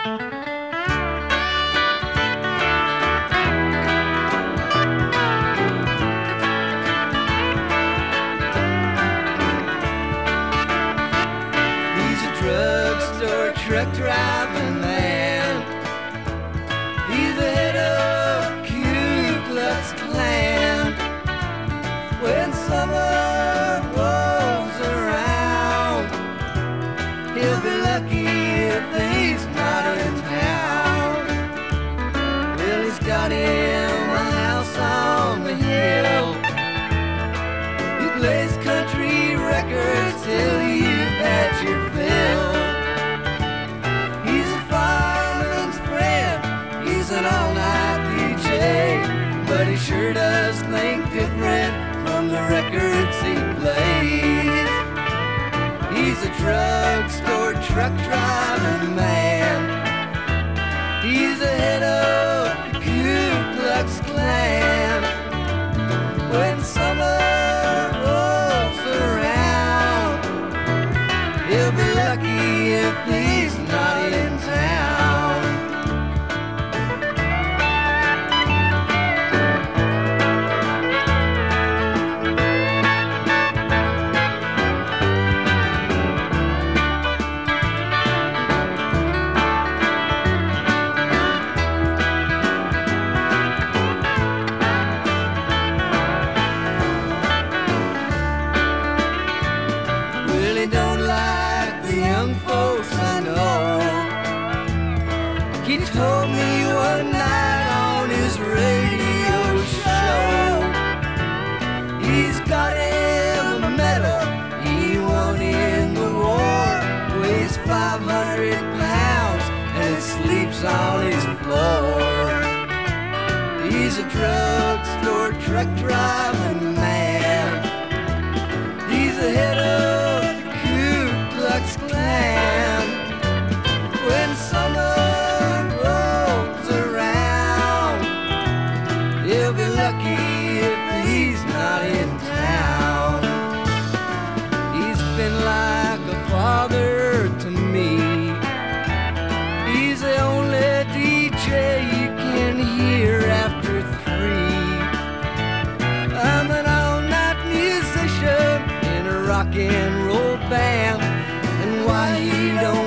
Drugstore truck driving man. He's the head of Ku Klux Klan. When summer rolls around, he'll be lucky if he's not in town. Well, he's got him a house on the hill. He plays country records till you've had your fill. He's a fireman's friend, he's an all-night DJ, but he sure does think different from the records he plays. He's a drugstore truck driving man. He's the head of the Ku Klux Klan. When summer rolls around, he'll be lucky if he's not in town. Really don't like the young folks I know. He told me one night on his radio show, he's got him a medal he won in the war. Weighs 500 pounds and sleeps on his floor. He's a drugstore truck driving man. He's the head of the Ku Klux Klan. When summer rolls around, he'll be lucky if he's not in town. He's been like a father to me. He's the only DJ you can hear after 3. I'm an all-night musician in a rock and roll band, and why he don't